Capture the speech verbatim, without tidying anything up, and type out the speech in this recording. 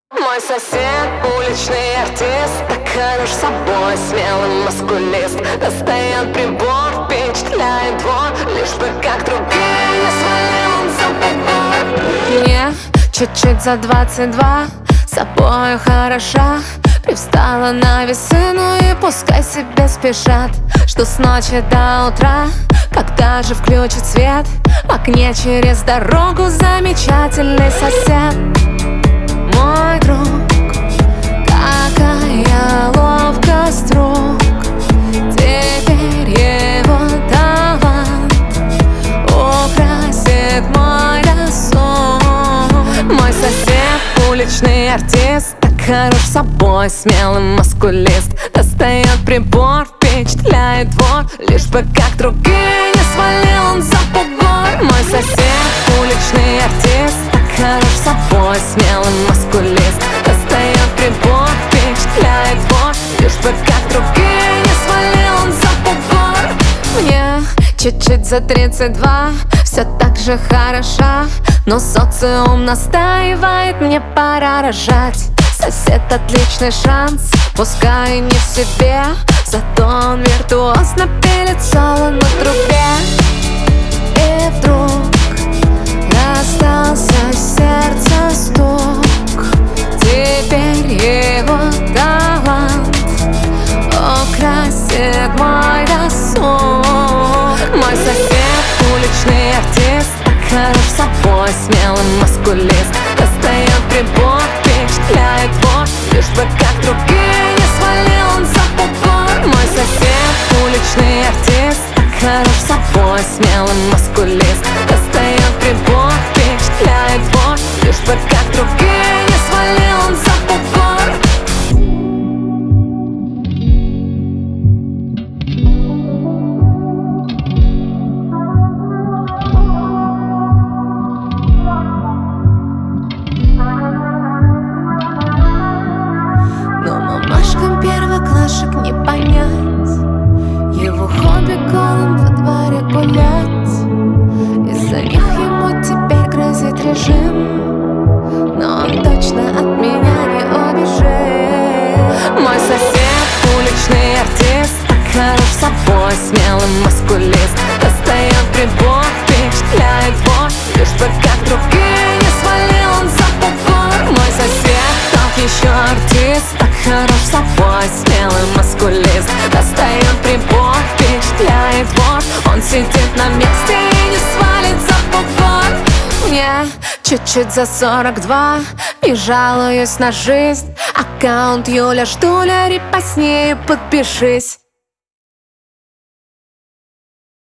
Мой сосед, уличный артист, так хорош собой, смелый маскулист. Достает прибор, впечатляет двор, лишь бы как другие не свалил он за бугор. Мне чуть-чуть за двадцать два, собою хороша. Привстала на весы, ну и пускай себе спешат. Что с ночи до утра, когда же включит свет, в окне через дорогу замечательный сосед. Мой друг, какая ловкость рук, теперь его талант украсит мой досуг. Мой сосед, уличный артист, так хорош собой, смелый маскулист. Достает прибор, впечатляет двор, лишь бы как другие не свалил он за бугор. Мой сосед, уличный артист, так хорош собой, смелый маскулист. Достает прибор, впечатляет двор, лишь бы как другие не свалил он за бугор. Мне чуть-чуть за тридцать два, все так же хороша, но социум настаивает, мне пора рожать. Сосед отличный шанс, пускай не в себе, зато он виртуозно пилит соло на трубе. И вдруг раздался сердце стук, теперь его талант украсит мой досуг. Мой сосед, уличный артист, так хорош собой, смелый маскулист. Достает прибор, впечатляет двор, лишь бы как другие не свалил он за бугор. Мой сосед, уличный артист, так хорош собой, смелый маскулист. Достает прибор, впечатляет двор, лишь бы как другие не свалил он за бугор. Мамашкам первоклашек не понять его хобби голым во дворе гулять. Из-за них ему теперь грозит режим, но он точно от меня не убежит. Мой сосед, уличный артист, так хорош собой, смелый маскулист. Достает прибор, впечатляет двор, лишь бы как другие не свалил он за бугор. Мой сосед, тот еще артист, так хорош собой, смелый маскулист. Достает прибор, впечатляет двор, он сидит на месте и не свалит за бугор. Мне чуть-чуть за сорок два, не жалуюсь на жизнь. Аккаунт Юля Штуля, репостни и подпишись.